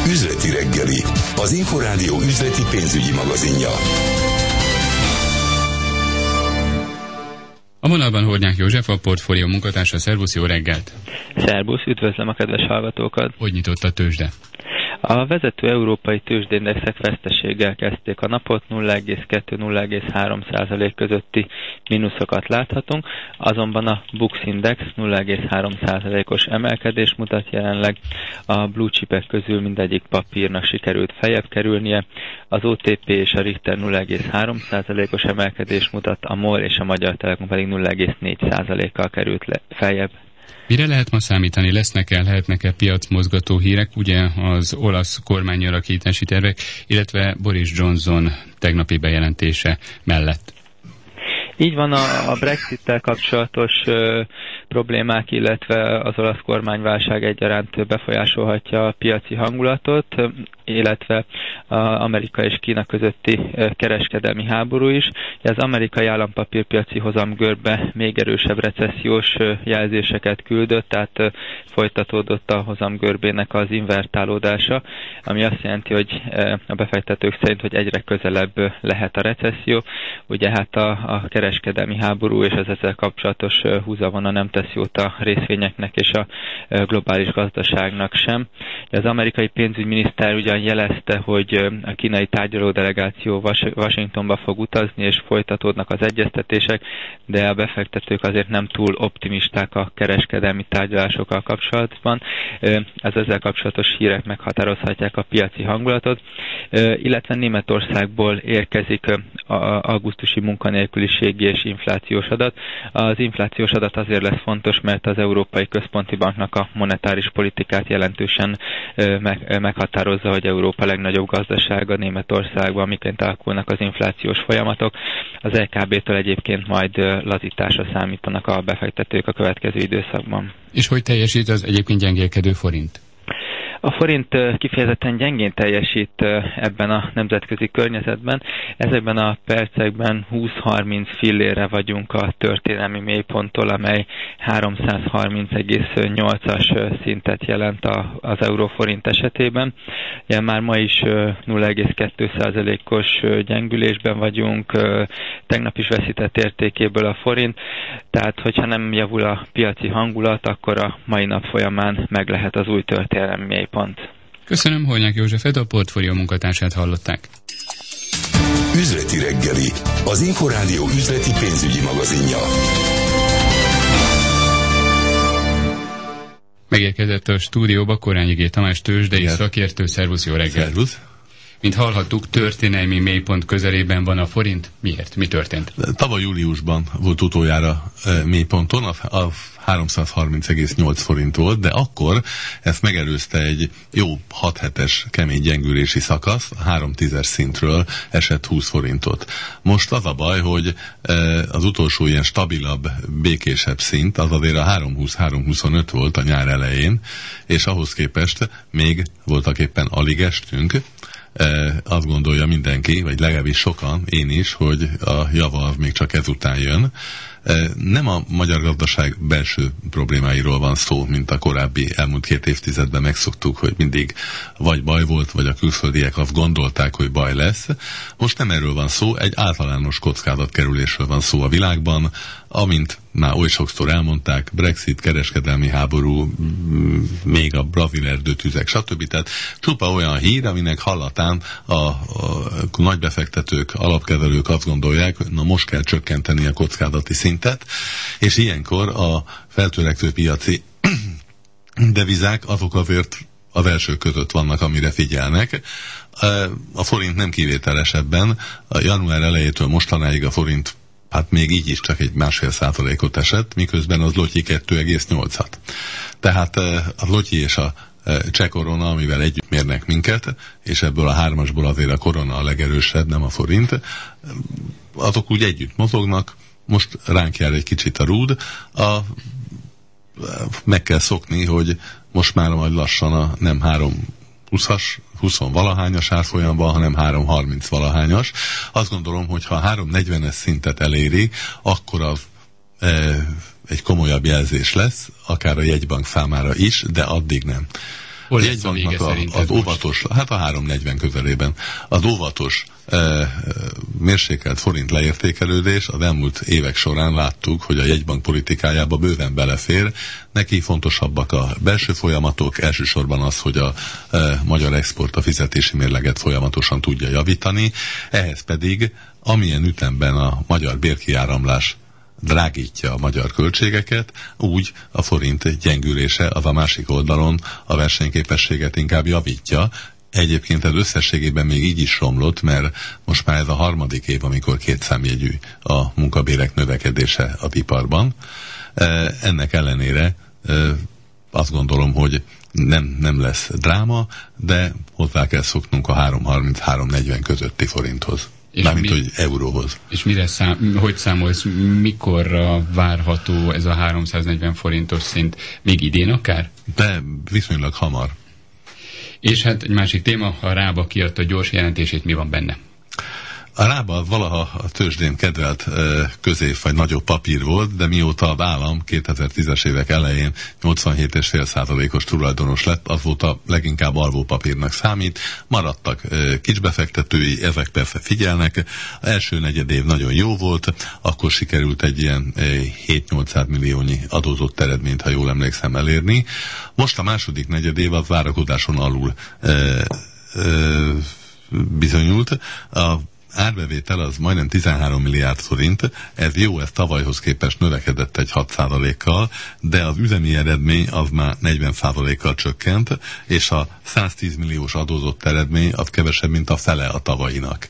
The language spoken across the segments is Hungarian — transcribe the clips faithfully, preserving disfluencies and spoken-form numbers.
Üzleti reggeli, az Inforádió üzleti pénzügyi magazinja. A vonalban Hornyák József, a portfólió munkatársa. Szervusz, jó reggelt! Szervusz, üdvözlöm a kedves hallgatókat! Hogy nyitott a tőzsde? A vezető európai tőzsdeindexek veszteséggel kezdték a napot, nulla egész kettő - nulla egész három százalék közötti mínuszokat láthatunk, azonban a Bux Index nulla egész három százalékos emelkedés mutat jelenleg, a blue chipek közül mindegyik papírnak sikerült feljebb kerülnie, az o té pé és a Richter nulla egész három százalékos emelkedés mutat, a MOL és a Magyar Telekom pedig nulla egész négy százalékkal került le, feljebb. Mire lehet ma számítani? Lesznek-e, lehetnek-e piacmozgató hírek, ugye az olasz kormányalakítási tervek, illetve Boris Johnson tegnapi bejelentése mellett? Így van, a, a Brexit-tel kapcsolatos ö, problémák, illetve az olasz kormányválság egyaránt befolyásolhatja a piaci hangulatot, illetve az Amerika és Kína közötti kereskedelmi háború is. Az amerikai állampapírpiaci hozamgörbe még erősebb recessziós jelzéseket küldött, tehát folytatódott a hozamgörbének az invertálódása, ami azt jelenti, hogy a befektetők szerint, hogy egyre közelebb lehet a recesszió. Ugye hát a, a kereskedelmi háború és az ezzel kapcsolatos húzavona nem tesz jót a részvényeknek és a globális gazdaságnak sem. Az amerikai pénzügyminiszter ugyan jelezte, hogy a kínai tárgyaló delegáció Washingtonba fog utazni, és folytatódnak az egyeztetések, de a befektetők azért nem túl optimisták a kereskedelmi tárgyalásokkal kapcsolatban. Ez ezzel kapcsolatos hírek meghatározhatják a piaci hangulatot, illetve Németországból érkezik a augusztusi munkanélküliségi és inflációs adat. Az inflációs adat azért lesz fontos, mert az Európai Központi Banknak a monetáris politikát jelentősen meghatározza, hogy Európa legnagyobb gazdasága Németországban, miként alakulnak az inflációs folyamatok. Az é ká bé-től egyébként majd lazításra számítanak a befektetők a következő időszakban. És hogy teljesít az egyébként gyengélkedő forint? A forint kifejezetten gyengén teljesít ebben a nemzetközi környezetben. Ezekben a percekben húsz-harminc fillérre vagyunk a történelmi mélyponttól, amely háromszázharminc egész nyolcas szintet jelent az euróforint esetében. Ugye már ma is nulla egész kettő százalékos gyengülésben vagyunk, tegnap is veszített értékéből a forint, tehát hogyha nem javul a piaci hangulat, akkor a mai nap folyamán meg lehet az új történelmi mélypont. Pont. Köszönöm, Hornyák Józsefet, a portfólió munkatársát hallották. Üzleti reggeli, az Inforádió üzleti pénzügyi magazinja. Megérkezett a stúdióba Korányi G. Tamás tőzsdei szakértő. Szervusz, jó reggelt! Szervusz! Mint hallhattuk, történelmi mélypont közelében van a forint. Miért? Mi történt? Tavaly júliusban volt utoljára e, mélyponton, a, a háromszázharminc egész nyolc forint volt, de akkor ezt megelőzte egy jó hat hetes kemény gyengülési szakasz, a három tízes szintről esett húsz forintot. Most az a baj, hogy e, az utolsó ilyen stabilabb, békésebb szint, az azért a három húsz - három huszonöt volt a nyár elején, és ahhoz képest még voltak éppen alig estünk. E, azt gondolja mindenki, vagy legalábbis sokan, én is, hogy a java az még csak ezután jön. E, nem a magyar gazdaság belső problémáiról van szó, mint a korábbi elmúlt két évtizedben megszoktuk, hogy mindig vagy baj volt, vagy a külföldiek azt gondolták, hogy baj lesz. Most nem erről van szó, egy általános kockázatkerülésről van szó a világban, amint már oly sokszor elmondták, Brexit, kereskedelmi háború, még a brazil erdőtüzek, stb. Tehát csupa olyan hír, aminek hallatán a, a nagybefektetők, alapkezelők azt gondolják, hogy na most kell csökkenteni a kockázati szintet, és ilyenkor a feltörekvő piaci devizák azok azért az elsők között vannak, amire figyelnek. A forint nem kivételesebben, a január elejétől mostanáig a forint hát még így is csak egy másfél százalékot esett, miközben az lotyi kettő egész nyolcat. Tehát a lotyi és a cseh korona, amivel együtt mérnek minket, és ebből a hármasból azért a korona a legerősebb, nem a forint, azok úgy együtt mozognak, most ránk jár egy kicsit a rúd, a, meg kell szokni, hogy most már majd lassan a nem három húszas, húsz valahányas árfolyam van, hanem három harminc valahányas. Azt gondolom, hogy ha a három negyvenes szintet eléri, akkor az e, egy komolyabb jelzés lesz, akár a jegybank számára is, de addig nem. Hol lesz a vége szerinted az óvatos, hát a három negyven közelében, az óvatos e, mérsékelt forint leértékelődés az elmúlt évek során láttuk, hogy a jegybank politikájába bőven belefér. Neki fontosabbak a belső folyamatok, elsősorban az, hogy a e, magyar export a fizetési mérleget folyamatosan tudja javítani, ehhez pedig amilyen ütemben a magyar bérkiáramlás drágítja a magyar költségeket, úgy a forint gyengülése az a másik oldalon a versenyképességet inkább javítja. Egyébként ez összességében még így is romlott, mert most már ez a harmadik év, amikor kétszámjegyű a munkabérek növekedése az iparban. Ennek ellenére azt gondolom, hogy nem, nem lesz dráma, de hozzá kell szoknunk a három harminc három negyven közötti forinthoz. Mármint, mi, hogy euróhoz. És mire szám, hogy számolsz, mikorra várható ez a háromszáznegyven forintos szint? Még idén akár? De viszonylag hamar. És hát egy másik téma, a Rába kiadta gyors jelentését, mi van benne? A Rába valaha a tőzsdén kedvelt közép vagy nagyobb papír volt, de mióta az állam kétezer-tízes évek elején nyolcvanhét egész öt százalékos tulajdonos lett, azóta leginkább alvó papírnak számít. Maradtak kisbefektetői, ezek persze figyelnek. Az első negyed év nagyon jó volt, akkor sikerült egy ilyen hét-nyolcszáz milliónyi adózott eredményt, ha jól emlékszem, elérni. Most a második negyed év az várakozáson alul ö, ö, bizonyult. A árbevétel az majdnem tizenhárom milliárd forint, ez jó, ez tavalyhoz képest növekedett egy hat százalékkal, de az üzemi eredmény az már negyven százalékkal csökkent, és a száztíz milliós adózott eredmény az kevesebb, mint a fele a tavalyinak.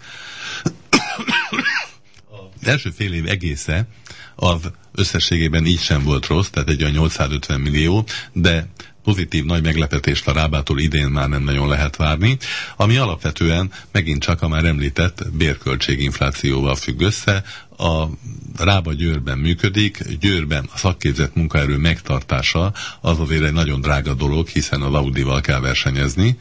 Az első fél év egésze az összességében így sem volt rossz, tehát egy olyan nyolcszázötven millió, de pozitív nagy meglepetést a Rábától idén már nem nagyon lehet várni, ami alapvetően megint csak a már említett bérköltséginflációval függ össze. A Rába Győrben működik, Győrben a szakképzett munkaerő megtartása az azért egy nagyon drága dolog, hiszen az Audival kell versenyezni.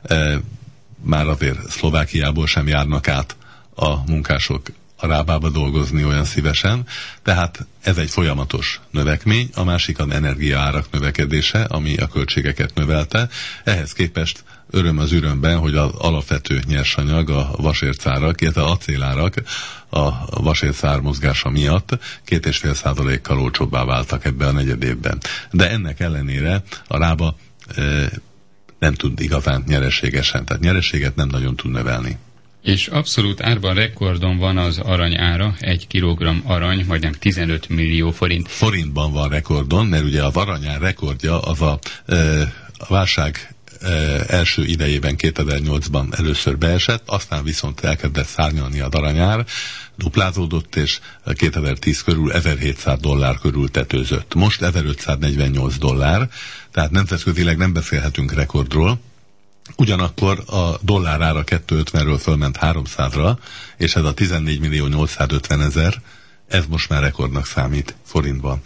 Már azért Szlovákiából sem járnak át a munkások a Rábába dolgozni olyan szívesen, tehát ez egy folyamatos növekmény, a másik az energiaárak növekedése, ami a költségeket növelte. Ehhez képest öröm az örömben, hogy az alapvető nyersanyag, a vasércárak, illetve acélárak a vasércár mozgása miatt két és fél százalékkal olcsóbbá váltak ebben a negyed évben. De ennek ellenére a Rába e, nem tud igazán nyereségesen, tehát nyereséget nem nagyon tud növelni. És abszolút árban rekordon van az arany ára, egy kilogramm arany, majdnem tizenöt millió forint. Forintban van rekordon, mert ugye az aranyár rekordja az a, e, a válság e, első idejében kétezer-nyolcban először beesett, aztán viszont elkezdett szárnyalni az aranyár, duplázódott, és kétezer-tíz körül ezerhétszáz dollár körül tetőzött. Most ezerötszáznegyvennyolc dollár, tehát nemzetközileg nem beszélhetünk rekordról. Ugyanakkor a dollár ára kétszázötvenről fölment háromszázra, és ez a tizennégy millió nyolcszázötven ezer, ez most már rekordnak számít forintban.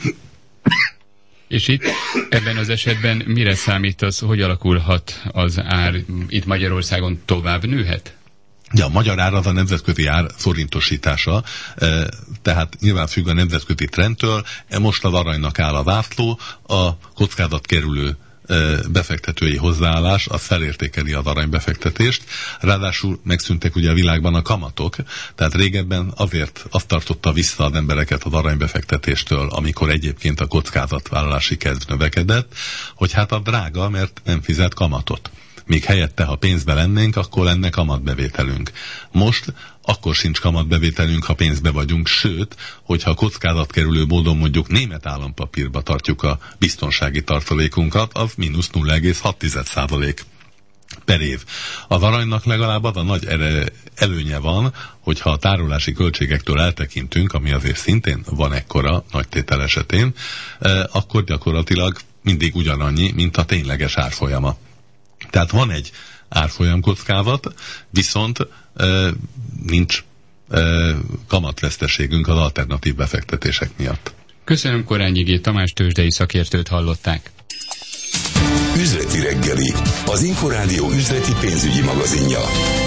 És itt ebben az esetben mire számítasz, hogy alakulhat az ár itt Magyarországon, tovább nőhet? Ja, a magyar ár az a nemzetközi ár forintosítása, tehát nyilván függ a nemzetközi trendtől, most az aranynak áll a vászló, a kockázatkerülő befektetői hozzáállás, az felértékeli az aranybefektetést, ráadásul megszűntek ugye a világban a kamatok, tehát régebben azért azt tartotta vissza az embereket az aranybefektetéstől, amikor egyébként a kockázatvállalási kedv növekedett, hogy hát a drága, mert nem fizet kamatot. Míg helyette, ha pénzbe lennénk, akkor lenne kamatbevételünk. Most akkor sincs kamatbevételünk, ha pénzbe vagyunk, sőt, hogyha kockázatkerülő módon mondjuk német állampapírba tartjuk a biztonsági tartalékunkat, az mínusz nulla egész hat százalék per év. Az aranynak legalább az a nagy előnye van, hogyha a tárolási költségektől eltekintünk, ami azért szintén van ekkora nagy tétel esetén, eh, akkor gyakorlatilag mindig ugyanannyi, mint a tényleges árfolyama. Tehát van egy árfolyamkockázat, viszont e, nincs e, kamatveszteségünk az alternatív befektetések miatt. Köszönöm, Korányi G. Tamás tőzsdei szakértőt hallották. Üzleti reggeli, az Inforádió üzleti pénzügyi magazinja.